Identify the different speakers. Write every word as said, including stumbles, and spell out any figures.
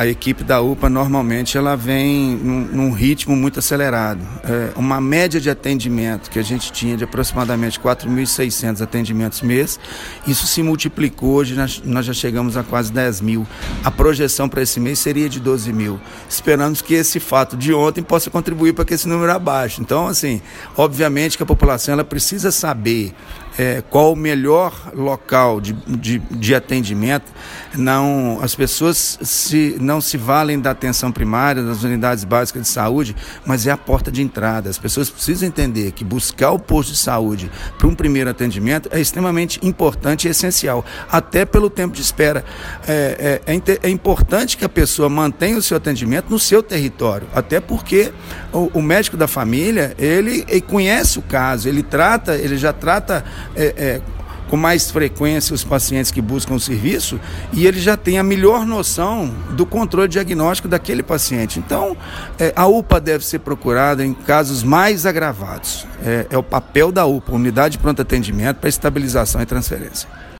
Speaker 1: a equipe da U P A normalmente ela vem num, num ritmo muito acelerado. É, uma média de atendimento que a gente tinha de aproximadamente quatro mil e seiscentos atendimentos mês, isso se multiplicou, hoje nós, nós já chegamos a quase dez mil. A projeção para esse mês seria de doze mil. Esperamos que esse fato de ontem possa contribuir para que esse número abaixe. Então, assim, obviamente que a população ela precisa saber É, qual o melhor local de, de, de atendimento. Não, as pessoas se, não se valem da atenção primária, das unidades básicas de saúde, mas é a porta de entrada. As pessoas precisam entender que buscar o posto de saúde para um primeiro atendimento é extremamente importante e essencial, até pelo tempo de espera. É, é, é, é importante que a pessoa mantenha o seu atendimento no seu território, até porque o, o médico da família, ele, ele conhece o caso, ele trata, ele já trata É, é, com mais frequência os pacientes que buscam o serviço, e ele já tem a melhor noção do controle diagnóstico daquele paciente. Então, é, a U P A deve ser procurada em casos mais agravados. É, é o papel da U P A, Unidade de Pronto Atendimento, para estabilização e transferência.